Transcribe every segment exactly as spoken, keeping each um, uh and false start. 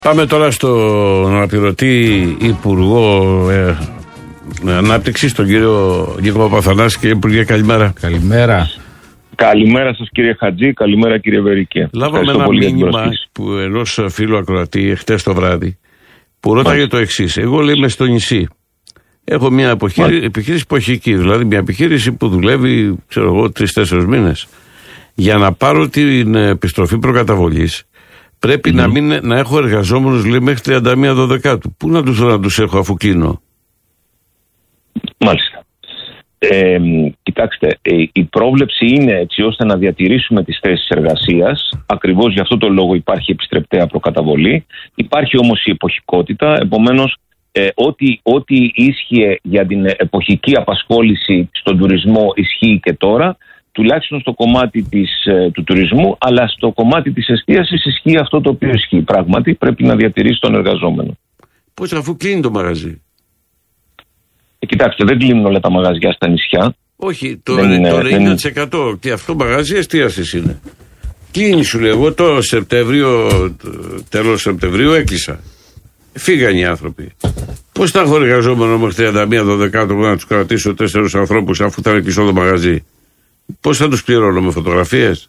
Πάμε τώρα στον αναπληρωτή Υπουργό ε, Ανάπτυξης, τον κύριο Νίκο Παπαθανάση. Κύριε Υπουργέ, καλημέρα. Καλημέρα. Καλημέρα σας κύριε Χατζή, καλημέρα κύριε Βερίκη. Λάβαμε ένα μήνυμα που ενός φίλου ακροατή χτες το βράδυ που ρώταγε το εξής. Εγώ λέει είμαι στο νησί. Έχω μια επιχείρηση, επιχείρηση εποχική, δηλαδή μια επιχείρηση που δουλεύει, ξέρω εγώ, τρεις-τέσσερις μήνες. Για να πάρω την επιστροφή προκαταβολής πρέπει mm-hmm. να, μην, να έχω εργαζόμενους λέει, μέχρι τριάντα μία Δωδεκάτου. Πού να τους, να τους έχω αφού κλείνω? Μάλιστα. Ε, κοιτάξτε, ε, η πρόβλεψη είναι έτσι ώστε να διατηρήσουμε τις θέσεις εργασίας. Ακριβώς γι' αυτό το λόγο υπάρχει επιστρεπτέα προκαταβολή. Υπάρχει όμως η εποχικότητα. Επομένως, ε, ό,τι, ό,τι ίσχυε για την εποχική απασχόληση στον τουρισμό ισχύει και τώρα. Τουλάχιστον στο κομμάτι της, ε, του τουρισμού, αλλά στο κομμάτι της εστίασης ισχύει αυτό το οποίο ισχύει. Πράγματι πρέπει να διατηρήσει τον εργαζόμενο. Πώς αφού κλείνει το μαγαζί? Ε, κοιτάξτε, δεν κλείνουν όλα τα μαγαζιά στα νησιά. Όχι, το, το ενενήντα τοις εκατό δεν... και αυτό μαγαζί εστίασης είναι. Κλείνει σου λέει, εγώ το Σεπτέμβριο, τέλος Σεπτεμβρίου έκλεισα. Φύγανε οι άνθρωποι. Πώς θα έχω εργαζόμενο μέχρι τριάντα μία Δωδεκάτου να τους κρατήσω τέσσερους ανθρώπους αφού θα κλείσω το μαγαζί? Πώς θα τους πληρώνω, με φωτογραφίες?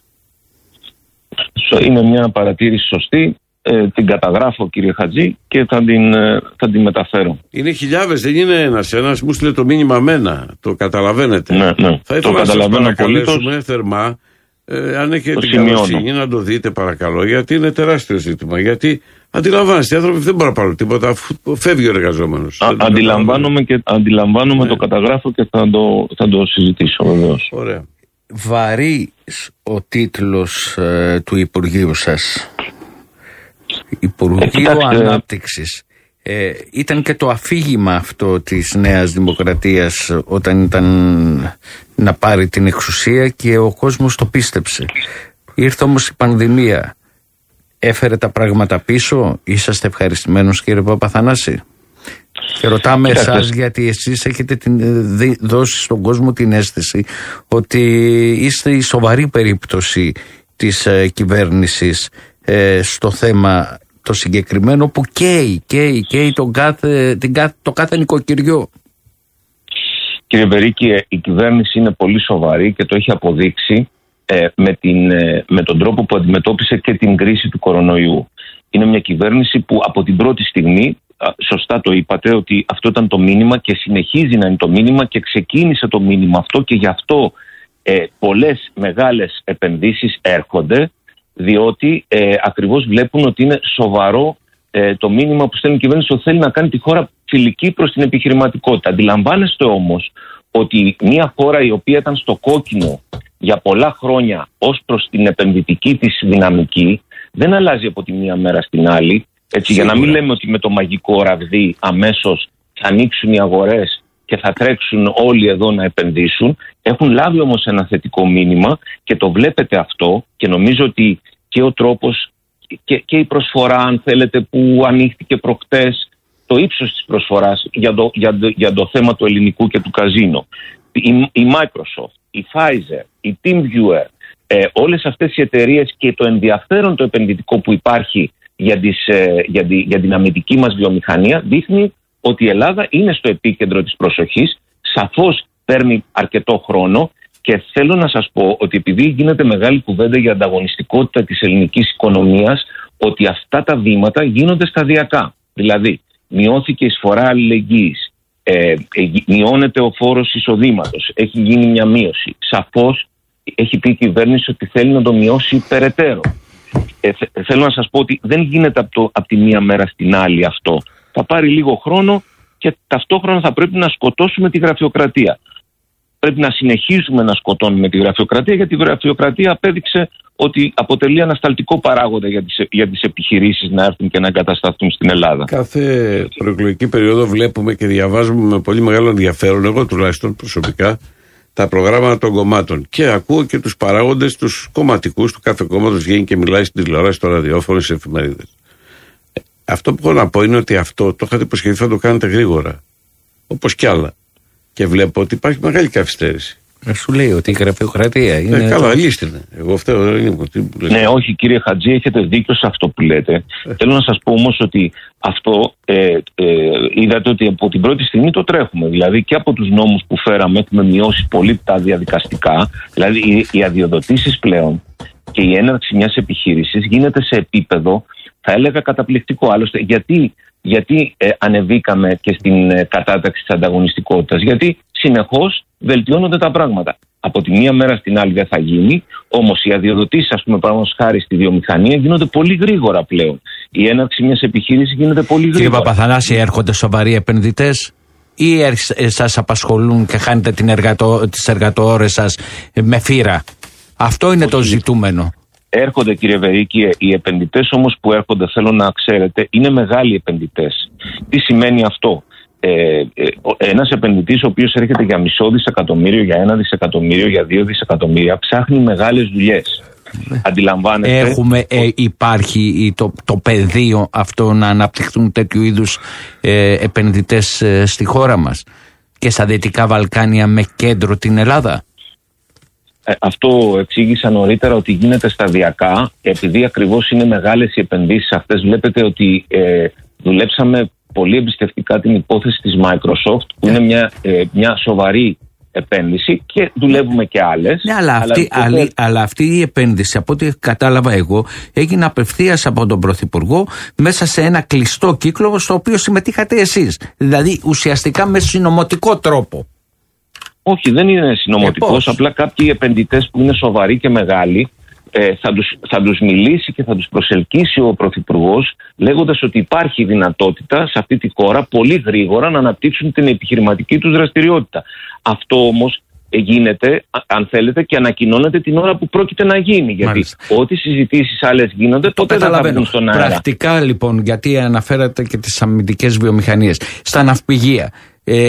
Είναι μια παρατήρηση σωστή. Ε, την καταγράφω κύριε Χατζή και θα την, ε, θα την μεταφέρω. Είναι χιλιάδες, δεν είναι ένας. Ένας μου στείλε το μήνυμα μένα. Το καταλαβαίνετε. Ναι, ναι. Θα ήθελα να σας παρακαλέσουμε θερμά, ε, αν έχετε την καλοσύνη να το δείτε παρακαλώ, γιατί είναι τεράστιο ζήτημα. Γιατί αντιλαμβάνεστε, οι άνθρωποι δεν μπορούν να πάρουν τίποτα αφού φεύγει ο εργαζόμενος. Α, αντιλαμβάνομαι και αντιλαμβάνομαι, ναι. Το καταγράφω και θα το, θα το συζητήσω βεβαίως. Ωραία. Βαρύς ο τίτλος ε, του Υπουργείου σας. Υπουργείο ε, Ανάπτυξης. Ε, ήταν και το αφήγημα αυτό της Νέας Δημοκρατίας όταν ήταν να πάρει την εξουσία και ο κόσμος το πίστεψε. Ήρθε όμως η πανδημία. Έφερε τα πράγματα πίσω. Είσαστε ευχαριστημένος κύριε Παπαθανάση? Και ρωτάμε εσάς γιατί εσείς έχετε την, δι, δώσει στον κόσμο την αίσθηση ότι είστε η σοβαρή περίπτωση της ε, κυβέρνησης ε, στο θέμα το συγκεκριμένο που καίει, καίει, καίει τον κάθε, την, το κάθε νοικοκυριό. Κύριε Βερίκη, η κυβέρνηση είναι πολύ σοβαρή και το έχει αποδείξει ε, με, την, ε, με τον τρόπο που αντιμετώπισε και την κρίση του κορονοϊού. Είναι μια κυβέρνηση που από την πρώτη στιγμή, σωστά το είπατε, ότι αυτό ήταν το μήνυμα και συνεχίζει να είναι το μήνυμα και ξεκίνησε το μήνυμα αυτό και γι' αυτό ε, πολλές μεγάλες επενδύσεις έρχονται, διότι ε, ακριβώς βλέπουν ότι είναι σοβαρό ε, το μήνυμα που στέλνει η κυβέρνηση ότι θέλει να κάνει τη χώρα φιλική προς την επιχειρηματικότητα. Αντιλαμβάνεστε όμως ότι μια χώρα η οποία ήταν στο κόκκινο για πολλά χρόνια ως προς την επενδυτική της δυναμική δεν αλλάζει από τη μία μέρα στην άλλη. Έτσι, για να μην λέμε ότι με το μαγικό ραβδί αμέσως θα ανοίξουν οι αγορές και θα τρέξουν όλοι εδώ να επενδύσουν. Έχουν λάβει όμως ένα θετικό μήνυμα και το βλέπετε αυτό και νομίζω ότι και ο τρόπος και, και η προσφορά, αν θέλετε, που ανοίχτηκε προχτές, το ύψος της προσφοράς για το, για το, για το θέμα του ελληνικού και του καζίνο. Η, η Microsoft, η Pfizer, η TeamViewer, ε, όλες αυτές οι εταιρείες και το ενδιαφέρον το επενδυτικό που υπάρχει για, τις, ε, για, τη, για την αμυντική μας βιομηχανία δείχνει ότι η Ελλάδα είναι στο επίκεντρο της προσοχής. Σαφώς παίρνει αρκετό χρόνο και θέλω να σας πω ότι επειδή γίνεται μεγάλη κουβέντα για ανταγωνιστικότητα της ελληνικής οικονομίας, ότι αυτά τα βήματα γίνονται σταδιακά. Δηλαδή, μειώθηκε η εισφορά αλληλεγγύης, ε, μειώνεται ο φόρος εισοδήματος, έχει γίνει μια μείωση. Σαφώς έχει πει η κυβέρνηση ότι θέλει να το μειώσει περαιτέρω. Ε, θέλω να σας πω ότι δεν γίνεται από, το, από τη μία μέρα στην άλλη αυτό. Θα πάρει λίγο χρόνο και ταυτόχρονα θα πρέπει να σκοτώσουμε τη γραφειοκρατία. Πρέπει να συνεχίσουμε να σκοτώνουμε τη γραφειοκρατία, γιατί η γραφειοκρατία απέδειξε ότι αποτελεί ανασταλτικό παράγοντα για τις, για τις επιχειρήσεις να έρθουν και να εγκατασταθούν στην Ελλάδα. Κάθε προεκλογική περίοδο βλέπουμε και διαβάζουμε με πολύ μεγάλο ενδιαφέρον, εγώ τουλάχιστον προσωπικά, τα προγράμματα των κομμάτων. Και ακούω και τους παράγοντες, τους κομματικούς του κάθε κόμματος, βγαίνει και μιλάει στην τηλεόραση, στο ραδιόφωνο, στις εφημερίδες. Αυτό που έχω να πω είναι ότι αυτό το είχατε υποσχεθεί θα το κάνετε γρήγορα. Όπως κι άλλα. Και βλέπω ότι υπάρχει μεγάλη καθυστέρηση. Ε, σου λέει ότι η γραφειοκρατία είναι. Ε, καλά, λύστε είναι. Εγώ αυτό δεν είναι. Ναι, όχι κύριε Χατζή, έχετε δίκιο σε αυτό που λέτε. Ε. Θέλω να σας πω όμως ότι αυτό ε, ε, είδατε ότι από την πρώτη στιγμή το τρέχουμε. Δηλαδή και από τους νόμους που φέραμε έχουμε μειώσει πολύ τα διαδικαστικά. Δηλαδή οι, οι αδειοδοτήσεις πλέον και η έναρξη μιας επιχείρησης γίνεται σε επίπεδο, θα έλεγα, καταπληκτικό. Άλλωστε, γιατί, γιατί ε, ανεβήκαμε και στην ε, κατάταξη της ανταγωνιστικότητας? Γιατί συνεχώς βελτιώνονται τα πράγματα. Από τη μία μέρα στην άλλη δεν θα γίνει, όμως οι αδειοδοτήσεις, ας πούμε, παραδείγματος χάρη στη βιομηχανία, γίνονται πολύ γρήγορα πλέον. Η έναρξη μιας επιχείρησης γίνεται πολύ γρήγορα. Κύριε Παπαθανάση, έρχονται σοβαροί επενδυτές ή σας απασχολούν και χάνετε την εργατο, τις εργατοώρες σας με φύρα? Αυτό είναι Όχι. το ζητούμενο. Έρχονται, κύριε Βερίκη, οι επενδυτές όμως που έρχονται, θέλω να ξέρετε, είναι μεγάλοι επενδυτές. Τι σημαίνει αυτό? Ε, ε, ένας επενδυτής ο οποίος έρχεται για μισό δισεκατομμύριο, για ένα δισεκατομμύριο, για δύο δισεκατομμύρια, ψάχνει μεγάλες δουλειές. Αντιλαμβάνεστε. Έχουμε, ε, υπάρχει το, το πεδίο αυτό να αναπτυχθούν τέτοιου είδους ε, επενδυτές ε, στη χώρα μας και στα Δυτικά Βαλκάνια με κέντρο την Ελλάδα? Ε, αυτό εξήγησα νωρίτερα ότι γίνεται σταδιακά, επειδή ακριβώς είναι μεγάλες οι επενδύσεις αυτές. Βλέπετε ότι ε, δουλέψαμε πολύ εμπιστευτικά την υπόθεση της Microsoft, που είναι μια, ε, μια σοβαρή επένδυση, και δουλεύουμε και άλλες. Ναι, αλλά αυτή, αλλά, αλλά, αλλά αυτή η επένδυση, από ό,τι κατάλαβα εγώ, έγινε απευθείας από τον Πρωθυπουργό μέσα σε ένα κλειστό κύκλο στο οποίο συμμετείχατε εσείς. Δηλαδή ουσιαστικά με συνωμοτικό τρόπο. Όχι, δεν είναι συνωμοτικός, ε, απλά κάποιοι επενδυτές που είναι σοβαροί και μεγάλοι ε, θα, τους, θα τους μιλήσει και θα τους προσελκύσει ο Πρωθυπουργός, λέγοντας ότι υπάρχει δυνατότητα σε αυτή τη χώρα πολύ γρήγορα να αναπτύξουν την επιχειρηματική τους δραστηριότητα. Αυτό όμως γίνεται, αν θέλετε, και ανακοινώνεται την ώρα που πρόκειται να γίνει. Γιατί Μάλιστα. ό,τι συζητήσεις άλλες γίνονται, τότε δεν θα βγουν στον αέρα. Πρακτικά λοιπόν, γιατί αναφέρατε και τις αμυντικές βιομηχανίες, στα ναυπηγεία, ε,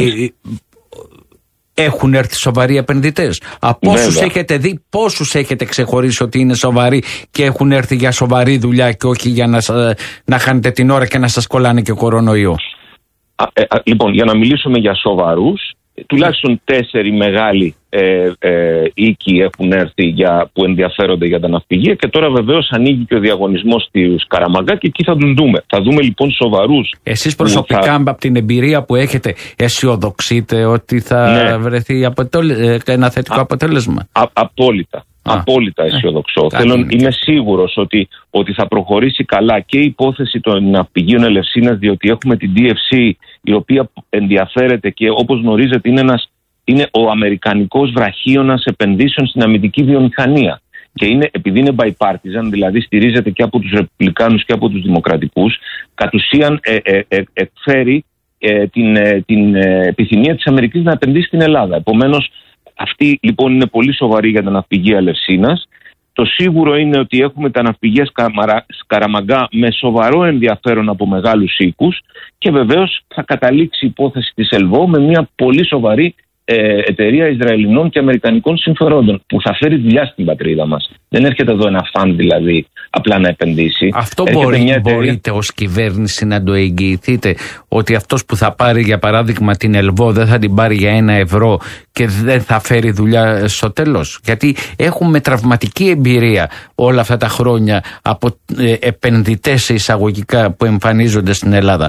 έχουν έρθει σοβαροί επενδυτές? Από όσους έχετε δει, πόσους έχετε ξεχωρίσει ότι είναι σοβαροί και έχουν έρθει για σοβαρή δουλειά και όχι για να, να χάνετε την ώρα και να σας κολλάνε και κορονοϊό? Α, ε, α, λοιπόν, για να μιλήσουμε για σοβαρούς, τουλάχιστον τέσσερι μεγάλοι ε, ε, οίκοι έχουν έρθει για, που ενδιαφέρονται για τα ναυπηγεία, και τώρα βεβαίως ανοίγει και ο διαγωνισμός στη Σκαραμαγκά και εκεί θα τους δούμε. Θα δούμε λοιπόν σοβαρούς. Εσείς προσωπικά θα... από την εμπειρία που έχετε, αισιοδοξείτε ότι θα ναι. βρεθεί αποτέλε... ένα θετικό α, αποτέλεσμα? Α, απόλυτα. Α, Απόλυτα αισιοδοξώ. Ε, Θέλω, είμαι σίγουρος ότι, ότι θα προχωρήσει καλά και η υπόθεση των ναυπηγείων Ελευσίνας, διότι έχουμε την ντι εφ σι, η οποία ενδιαφέρεται και, όπως γνωρίζετε, είναι, ένας, είναι ο αμερικανικός βραχίωνας επενδύσεων στην αμυντική βιομηχανία. Και είναι, επειδή είναι bipartisan, δηλαδή στηρίζεται και από τους ρεπουμπλικάνους και από τους δημοκρατικούς, κατ' ουσίαν ε, ε, ε, εκφέρει ε, την, ε, την ε, επιθυμία της Αμερικής να επενδύσει στην Ελλάδα. Επομένως, αυτή λοιπόν είναι πολύ σοβαρή για τα ναυπηγεία Ελευσίνας. Το σίγουρο είναι ότι έχουμε τα ναυπηγεία Σκαραμαγκά με σοβαρό ενδιαφέρον από μεγάλους οίκους, και βεβαίως θα καταλήξει η υπόθεση της Ελβό με μια πολύ σοβαρή ε, εταιρεία Ισραηλινών και Αμερικανικών συμφερόντων, που θα φέρει δουλειά στην πατρίδα μας. Δεν έρχεται εδώ ένα φαν δηλαδή απλά να επενδύσει. Αυτό μπορεί, μια εταιρεία... μπορείτε ως κυβέρνηση να το εγγυηθείτε, ότι αυτός που θα πάρει για παράδειγμα την Ελβό δεν θα την πάρει για ένα ευρώ και δεν θα φέρει δουλειά στο τέλος? Γιατί έχουμε τραυματική εμπειρία όλα αυτά τα χρόνια από ε, επενδυτές εισαγωγικά που εμφανίζονται στην Ελλάδα.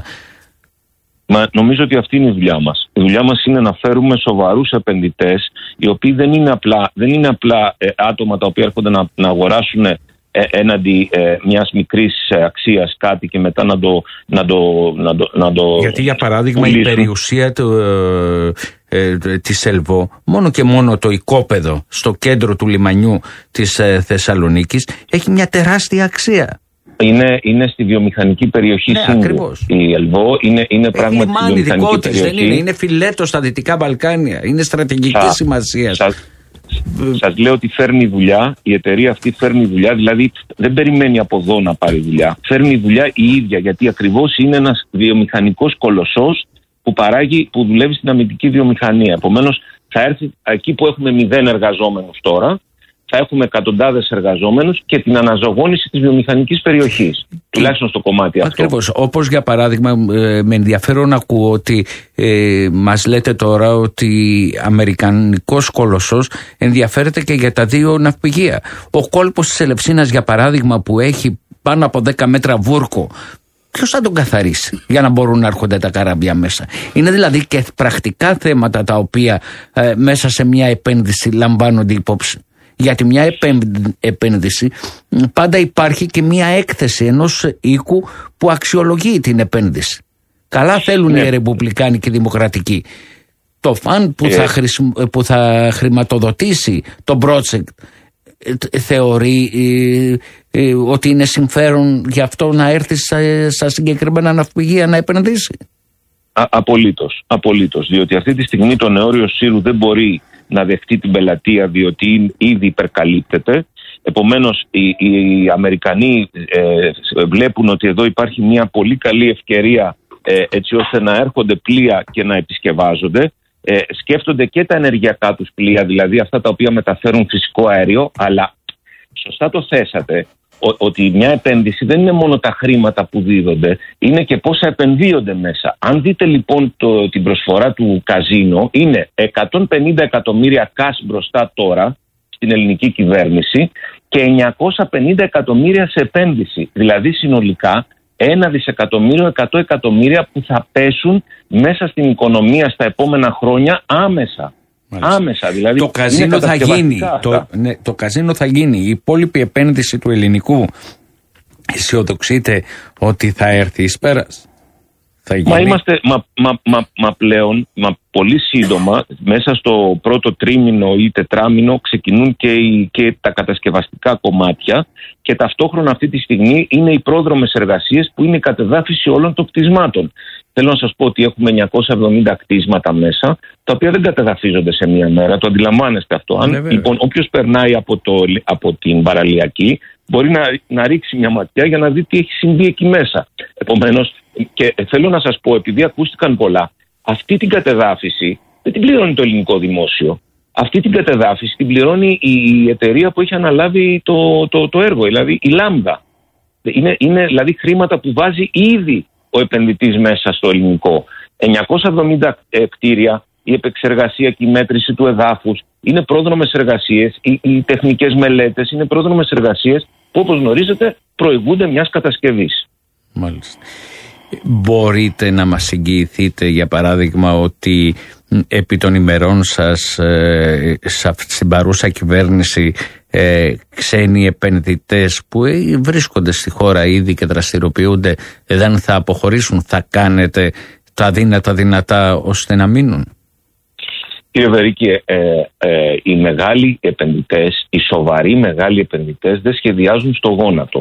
Μα νομίζω ότι αυτή είναι η δουλειά μας. Η δουλειά μας είναι να φέρουμε σοβαρούς επενδυτές, οι οποίοι δεν είναι απλά, δεν είναι απλά ε, άτομα τα οποία έρχονται να, να αγοράσουν ε, έναντι ε, μιας μικρής ε, αξίας κάτι και μετά να το, να το, να το, να το Γιατί για παράδειγμα πουλήσουν. Η περιουσία του, ε, ε, της Ελβό, μόνο και μόνο το οικόπεδο στο κέντρο του λιμανιού της ε, Θεσσαλονίκης έχει μια τεράστια αξία. Είναι, είναι στη βιομηχανική περιοχή ναι, Σύμβου. Η Ελβό είναι, είναι πράγματι στη βιομηχανική περιοχή. Δεν είναι, είναι φιλέτο στα Δυτικά Βαλκάνια. Είναι στρατηγική Σα, σημασία. Σας, σας λέω ότι φέρνει δουλειά. Η εταιρεία αυτή φέρνει δουλειά. Δηλαδή δεν περιμένει από εδώ να πάρει δουλειά. Φέρνει δουλειά η ίδια, γιατί ακριβώς είναι ένας βιομηχανικός κολοσσός που παράγει, που δουλεύει στην αμυντική βιομηχανία. Επομένως θα έρθει εκεί που έχουμε μηδέν εργαζόμενους τώρα. θα έχουμε εκατοντάδες εργαζόμενους και την αναζωογόνηση της βιομηχανικής περιοχής. Τουλάχιστον στο κομμάτι αυτό. Ακριβώς. Όπως για παράδειγμα, ε, με ενδιαφέρον ακούω ότι ε, μας λέτε τώρα ότι αμερικανικός κολοσσός ενδιαφέρεται και για τα δύο ναυπηγεία. Ο κόλπος της Ελευσίνας, για παράδειγμα, που έχει πάνω από δέκα μέτρα βούρκο, ποιος θα τον καθαρίσει για να μπορούν να έρχονται τα καράβια μέσα? Είναι δηλαδή και πρακτικά θέματα τα οποία ε, μέσα σε μια επένδυση λαμβάνονται υπόψη. Γιατί μια επένδυση πάντα υπάρχει και μια έκθεση ενός οίκου που αξιολογεί την επένδυση. Καλά θέλουν ναι. οι ρεπουμπλικάνοι και οι δημοκρατικοί. Το φαν που, ε. θα, χρησι... που θα χρηματοδοτήσει το project θεωρεί ε, ε, ότι είναι συμφέρον γι' αυτό να έρθει στα, στα συγκεκριμένα ναυπηγεία να επενδύσει. Α, απολύτως, απολύτως. Διότι αυτή τη στιγμή το νεόριο Σύρου δεν μπορεί να δεχτεί την πελατεία, διότι ήδη υπερκαλύπτεται. Επομένως οι, οι Αμερικανοί ε, βλέπουν ότι εδώ υπάρχει μια πολύ καλή ευκαιρία ε, έτσι ώστε να έρχονται πλοία και να επισκευάζονται. Ε, σκέφτονται και τα ενεργειακά τους πλοία, δηλαδή αυτά τα οποία μεταφέρουν φυσικό αέριο, αλλά σωστά το θέσατε, ο, ότι μια επένδυση δεν είναι μόνο τα χρήματα που δίδονται, είναι και πόσα επενδύονται μέσα. Αν δείτε λοιπόν το, την προσφορά του καζίνο, είναι εκατόν πενήντα εκατομμύρια κας μπροστά τώρα στην ελληνική κυβέρνηση και εννιακόσια πενήντα εκατομμύρια σε επένδυση, δηλαδή συνολικά ένα δισεκατομμύριο, εκατό εκατομμύρια που θα πέσουν μέσα στην οικονομία στα επόμενα χρόνια άμεσα. Μάλιστα. Άμεσα, δηλαδή. Το καζίνο θα γίνει. Το, ναι, το καζίνο θα γίνει. Η υπόλοιπη επένδυση του ελληνικού, αισιοδοξείτε ότι θα έρθει εις πέρας? Θα γίνει. Μα είμαστε, μα, μα, μα, μα πλέον, μα πολύ σύντομα, μέσα στο πρώτο τρίμηνο ή τετράμηνο ξεκινούν και, οι, και τα κατασκευαστικά κομμάτια και ταυτόχρονα αυτή τη στιγμή είναι οι πρόδρομες εργασίες που είναι η κατεδάφιση όλων των κτισμάτων. Θέλω να σας πω ότι έχουμε εννιακόσια εβδομήντα κτίσματα μέσα, τα οποία δεν κατεδαφίζονται σε μία μέρα. Το αντιλαμβάνεστε αυτό. Αν, ναι, λοιπόν, όποιος περνάει από, το, από την παραλιακή μπορεί να, να ρίξει μια ματιά για να δει τι έχει συμβεί εκεί μέσα. Επομένως, και θέλω να σας πω, επειδή ακούστηκαν πολλά, αυτή την κατεδάφιση δεν την πληρώνει το ελληνικό δημόσιο. Αυτή την κατεδάφιση την πληρώνει η εταιρεία που έχει αναλάβει το, το, το έργο, δηλαδή η Λάμδα. Είναι, είναι δηλαδή χρήματα που βάζει ήδη ο επενδυτής μέσα στο ελληνικό. εννιακόσια εβδομήντα ε, κτίρια, η επεξεργασία και η μέτρηση του εδάφους είναι πρόδρομες εργασίες, οι, οι τεχνικές μελέτες είναι πρόδρομες εργασίες που, όπως γνωρίζετε, προηγούνται μιας κατασκευής. Μάλιστα. Μπορείτε να μας εγγυηθείτε, για παράδειγμα, ότι επί των ημερών σας ε, στην παρούσα κυβέρνηση ε, ξένοι επενδυτές που ε, βρίσκονται στη χώρα ήδη και δραστηριοποιούνται δεν θα αποχωρήσουν? Θα κάνετε τα δύνατα δυνατά ώστε να μείνουν? Κύριε Βερίκη, ε, ε, οι μεγάλοι επενδυτές, οι σοβαροί μεγάλοι επενδυτές δεν σχεδιάζουν στο γόνατο.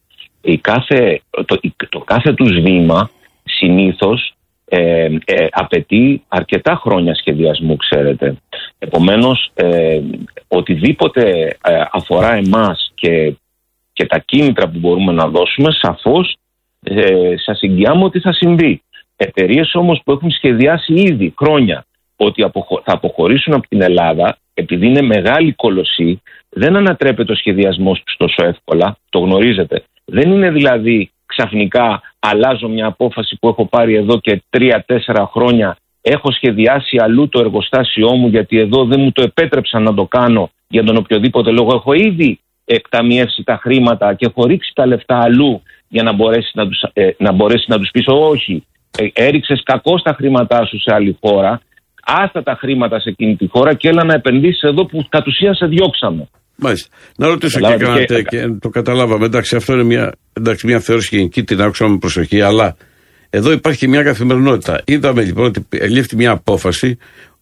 Η κάθε, το, το κάθε τους βήμα συνήθως ε, ε, απαιτεί αρκετά χρόνια σχεδιασμού, ξέρετε. Επομένως, ε, οτιδήποτε ε, αφορά εμάς και, και τα κίνητρα που μπορούμε να δώσουμε, σαφώς ε, σας εγγυάμαι ότι θα συμβεί. Εταιρείες όμως που έχουν σχεδιάσει ήδη χρόνια ότι αποχω, θα αποχωρήσουν από την Ελλάδα, επειδή είναι μεγάλη κολοσσή, δεν ανατρέπεται ο σχεδιασμός τους τόσο εύκολα, το γνωρίζετε. Δεν είναι δηλαδή ξαφνικά αλλάζω μια απόφαση που έχω πάρει εδώ και τρία-τέσσερα χρόνια, έχω σχεδιάσει αλλού το εργοστάσιό μου γιατί εδώ δεν μου το επέτρεψαν να το κάνω για τον οποιοδήποτε λόγο. Έχω ήδη εκταμιεύσει τα χρήματα και έχω ρίξει τα λεφτά αλλού για να μπορέσει να τους, ε, να μπορέσει να τους πεις όχι, ε, έριξες κακώς τα χρήματά σου σε άλλη χώρα, άστα τα χρήματα σε εκείνη τη χώρα και έλα να επενδύσεις εδώ που κατ' ουσίαν σε διώξαμε. Μάλιστα. Να ρωτήσω και κάνατε και, και το καταλάβαμε. Εντάξει, αυτό είναι μια, εντάξει, μια θεώρηση γενική, την άκουσα με προσοχή, αλλά εδώ υπάρχει και μια καθημερινότητα. Είδαμε λοιπόν ότι ελήφθη μια απόφαση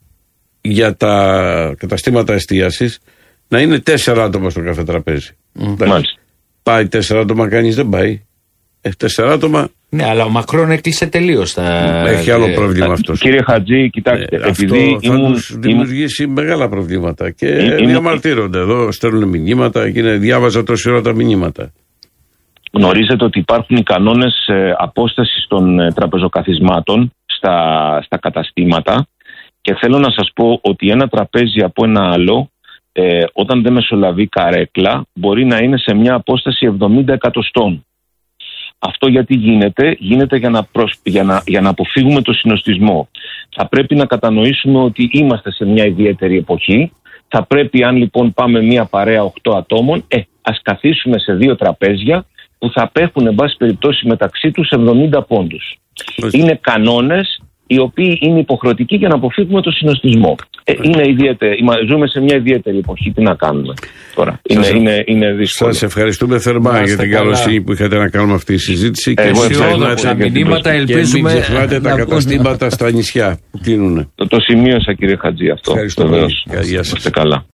για τα καταστήματα εστίασης να είναι τέσσερα άτομα στο κάθε τραπέζι. Mm. Πάει τέσσερα άτομα, κανείς δεν πάει. Ε, τέσσερα άτομα. Ναι, αλλά ο Μακρόν έκλεισε τελείως τα. Έχει άλλο πρόβλημα αυτό. Κύριε Χατζή, κοιτάξτε. Ε, επειδή αυτό θα ήμουν, τους δημιουργήσει ήμουν... μεγάλα προβλήματα. Και ήμουν... διαμαρτύρονται εδώ, στέλνουν μηνύματα και είναι, διάβαζα τόση ώρα τα μηνύματα. Γνωρίζετε ότι υπάρχουν οι κανόνες ε, απόστασης των ε, τραπεζοκαθισμάτων στα, στα καταστήματα και θέλω να σας πω ότι ένα τραπέζι από ένα άλλο ε, όταν δεν μεσολαβεί καρέκλα, μπορεί να είναι σε μια απόσταση εβδομήντα εκατοστών. Αυτό γιατί γίνεται, γίνεται για να, προσ... για, να... για να αποφύγουμε το συνοστισμό. Θα πρέπει να κατανοήσουμε ότι είμαστε σε μια ιδιαίτερη εποχή. Θα πρέπει, αν λοιπόν πάμε μια παρέα οκτώ ατόμων, ε, ας καθίσουμε σε δύο τραπέζια που θα απέχουν, εν πάση περιπτώσει, μεταξύ τους εβδομήντα πόντους. Είναι κανόνες οι οποίοι είναι υποχρεωτικοί για να αποφύγουμε το συνοστισμό. Ε, είναι ιδιαίτερη, ζούμε σε μια ιδιαίτερη εποχή. Τι να κάνουμε τώρα. Είναι, είναι, είναι δύσκολο. Σας ευχαριστούμε θερμά Άστε για την καλοσύνη που είχατε να κάνουμε αυτή τη συζήτηση. Ε, και αισιόδοξα μηνύματα, ελπίζουμε. Και μην ξεχνάτε τα καταστήματα στα νησιά που κλείνουν. Το, το σημείωσα, κύριε Χατζή, αυτό. Ευχαριστώ. Γεια σας. Καλά.